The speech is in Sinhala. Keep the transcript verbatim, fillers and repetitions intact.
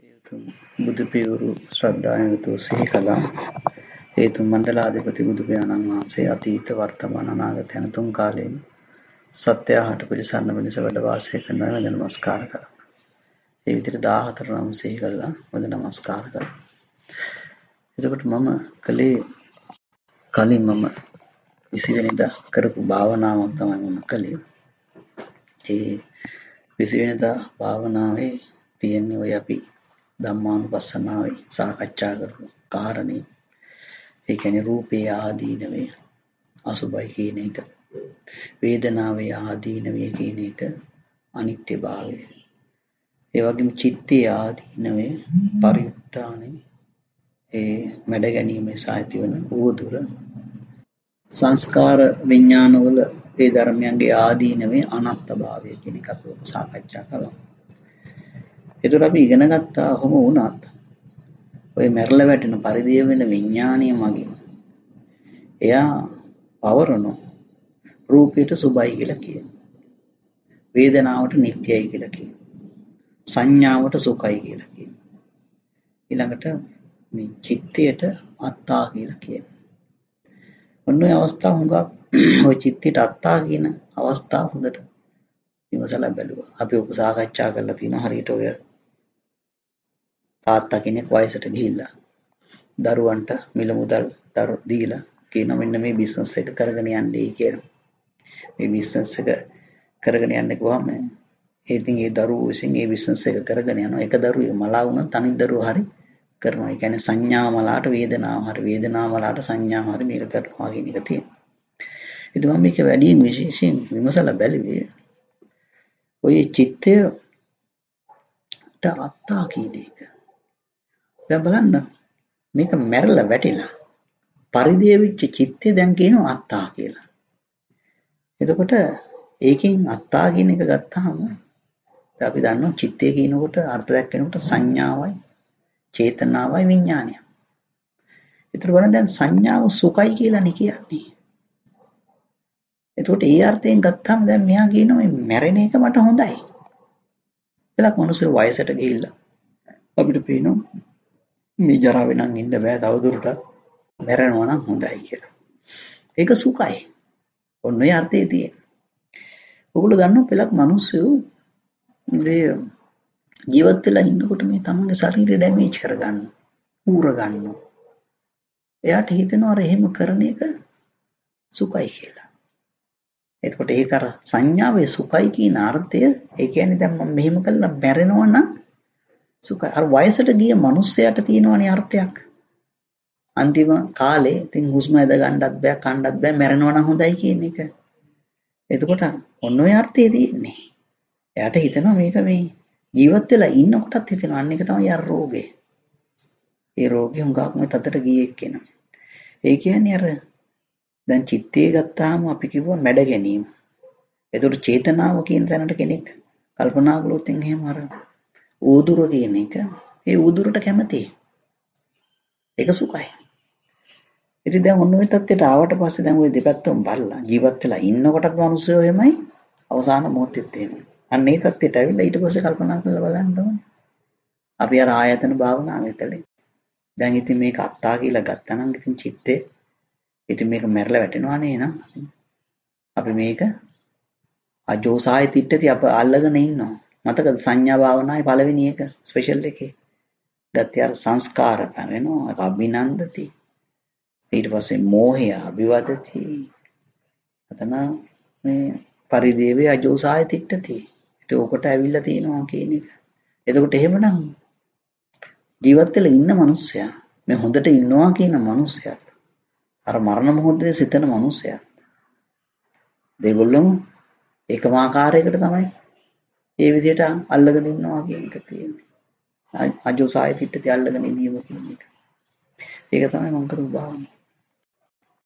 යුතුම් බුදු පියවරු ශ්‍රද්ධාවෙන් යුතුව සිහි කළා. හේතු මණ්ඩලාධිපති බුදු පියාණන් වහන්සේ අතීත වර්තමාන අනාගත යන තුන් කාලෙම සත්‍යහට පිළිසරණ පිණිස වැඩ වාසය කරනවා. වන්ද නමස්කාර කළා. ඒ විදිහට දාහතර නම් සිහි කළා. වන්ද නමස්කාර කළා. එතකොට මම කලේ කලින් මම විසි වෙනිදා කරපු භාවනාවක් තමයි මම කළේ. ඒ විසි වෙනිදා භාවනාවේ තියෙන්නේ ඔය අපි ධම්මානුපස්සනාවේ සාකච්ඡා කරපු කාරණේ. ඒ කියන්නේ රූපේ ආදීනවේ අසුභයි කියන එක, වේදනාවේ ආදීනවේ කියන එක, අනිත්‍යභාවය. ඒ වගේම චිත්තේ ආදීනවේ පරිඋත්ථානේ, ඒ මැඩ ගැනීමේ සාහිත්‍ය වන උවදුර, සංස්කාර විඥානවල ඒ ධර්මයන්ගේ ආදීනවේ අනාත්මභාවය කියන එක අපි සාකච්ඡා කළා. ඒතර අපි ඉගෙන ගත්තා ඔහොම වුණත් ඔය මැරලා වැටෙන පරිදේව වෙන විඥානීය මගින් එයා පවරන රූපයට සුභයි කියලා කියනවා. වේදනාවට නිට්ටයයි කියලා කියනවා. සංඥාවට සුඛයි කියලා කියනවා. ඊළඟට මේ චිත්තයට අත්තා කියලා කියනවා. ඔන්න ඔය අවස්ථාව හුඟක් ඔය චිත්තයට අත්තා කියන අවස්ථාව හොඳට විමසලා බැලුවා. අපි ඔක සාකච්ඡා කරලා තියෙනවා. හරියට ඔය තාත්තා කෙනෙක් වයසට ගිහිල්ලා දරුවන්ට මිල මුදල් දරු දීලා කියන මෙන්න මේ බිස්නස් එක කරගෙන යන්නයි කියලා. මේ බිස්නස් එක කරගෙන යන්න කිව්වම ඒ ඉතින් ඒ දරුවෝ විසින් ඒ බිස්නස් එක කරගෙන යනවා. එක දරුවෙක් මලා වුණත් අනිත් දරුවෝ හරි කරනවා. ඒ කියන්නේ සංඥා මලාට වේදනාව හරි, වේදනාව මලාට සංඥාව හරි මේක කරනවා කියන එක තියෙනවා. ඉතින් මම මේක වැඩි විශේෂයෙන් විමසලා බැලුවේ ඔය චිත්තයට අත්තා කියන එක. දැන් බලන්න මේක මැරලා වැටිලා පරිදේවිච්ච චිත්තේ දැන් කියනවා අත්තා කියලා. එතකොට ඒකෙන් අත්තා කියන එක ගත්තාම අපි දන්නවා චිත්තේ කියනකොට අර්ථ දැක්වෙනකොට සංඥාවයි, චේතනාවයි, විඥානයයි. ඒතර බලන්න දැන් සංඥාව සුඛයි කියලානේ කියන්නේ. එතකොට ඒ අර්ථයෙන් ගත්තාම දැන් මෙහා කියනවා මේ මැරෙන එක මට හොඳයි. එලක් මිනිස්සු වයසට ගිහිල්ලා අපිට පේනවා මේ ජරාවේ නම් ඉන්න බෑ තවදුරටත් මැරෙනවා නම් හොඳයි කියලා. ඒක සුඛයි. ඔන්න ඒ අර්ථයේ තියෙන. ඔගොල්ලෝ දන්නව පෙලක් මිනිස්සු මේ ජීවත් වෙලා ඉන්නකොට මේ තමන්ගේ ශරීරය ඩැමේජ් කරගන්න, ඌර ගන්නවා. එයාට හිතෙනවා අර එහෙම කරන එක සුඛයි කියලා. එතකොට ඒක අර සංඥාවේ සුඛයි කියන අර්ථය, ඒ කියන්නේ දැන් මම මෙහෙම කළා මැරෙනවා නම් සුඛයි. අර වයසට ගිය මිනිස්සයාට තියෙනවනේ අර්ථයක්. අන්තිම කාලේ ඉතින් හුස්ම ඇද ගන්නත් බෑ, කන්නත් බෑ, මැරෙනවා නම් හොඳයි කියන එක. එතකොට ඔන්න ඔය අර්ථය තියෙන්නේ. එයාට හිතෙනවා මේක මේ ජීවත් වෙලා ඉන්නකොටත් හිතෙනවා අන්න එක තමයි අර රෝගේ. ඒ රෝගේ හුඟක් මේ තතට ගියේ කෙනා. ඒ කියන්නේ අර දැන් චිත්තේ ගත්තාම අපි කිව්වා මැඩ ගැනීම. එතකොට චේතනාව කියන තැනට කෙනෙක් කල්පනා කළොත් එහෙම අර ඌදුර කියන එක, ඒ ඌදුරට කැමතියි. ඒක සුඛයි. ඉතින් දැන් ඔන්න ඔය තත්ත්වයට ආවට පස්සේ දැන් ওই දෙපැත්තම බලලා ජීවත් වෙලා ඉන්නකොටත් මිනිස්සු එහෙමයි, අවසාන මොහොතෙත් එහෙමයි. අන්න ඒ තත්ත්වයට ඇවිල්ලා ඊට පස්සේ කල්පනා කරලා බලන්න ඕනේ. අපි අර ආයතන භාවනාවේ කළේ. දැන් ඉතින් මේක අත්තා කියලා ගත්තා නම් ඉතින් චිත්තේ ඉතින් මේක මැරලා වැටෙනවා නේ නං. අපි මේක අජෝසාය තිට්ඨති අප අල්ලගෙන ඉන්නවා. මතකද සංඥා භාවනාවේ පළවෙනි එක ස්පෙෂල් එකේ ගත්තේ අර සංස්කාර කරනවා, ඒක අභිනන්දති. ඊට පස්සේ මෝහය අභිවදති. අතන මේ පරිදේවේ අජෝසාය තිට්ඨති. ඒක උකට ඇවිල්ලා තියෙනවා කියන එක. එතකොට එහෙමනම් ජීවත් වෙලා ඉන්න මිනිස්සයා, මේ හොඳට ඉන්නවා කියන මිනිස්සයා, අර මරණ මොහොතේ සිතන මිනිස්සයා, දෙගොල්ලම එකම ආකාරයකට තමයි ඒ විදිහට අල්ලගෙන ඉන්නවා කියන එක තියෙන්නේ. අජෝසාය තිට්ඨති අල්ලගෙන ඉඳීම කියන එක. ඒක තමයි මම කරපු භාවනාව.